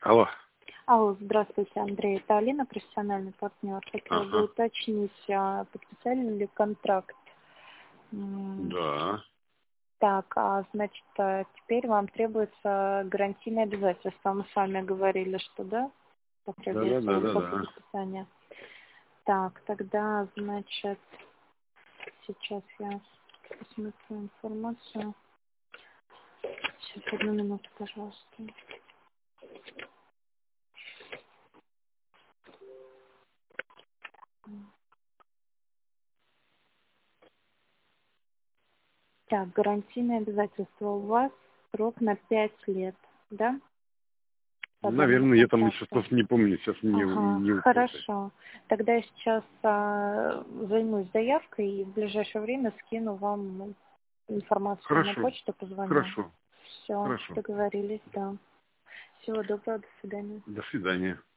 Алло. Алло, здравствуйте, Андрей. Это Алина, профессиональный партнер. Хотела бы уточнить, подписали ли контракт? Да. Так, значит, теперь вам требуется гарантийное обязательство. Мы с вами говорили, что да? Потребуется вам после Да. подписания. Так, тогда, значит, сейчас я посмотрю информацию. Сейчас, одну минуту, пожалуйста. Так, гарантийное обязательство у вас срок на 5 лет, да? По данному Наверное, я там контракту. сейчас не помню, сейчас не упомню. Хорошо. Тогда я сейчас займусь заявкой и в ближайшее время скину вам информацию на Хорошо. почту, позвоню. Хорошо. Все, договорились, да. Всего доброго, до свидания. До свидания.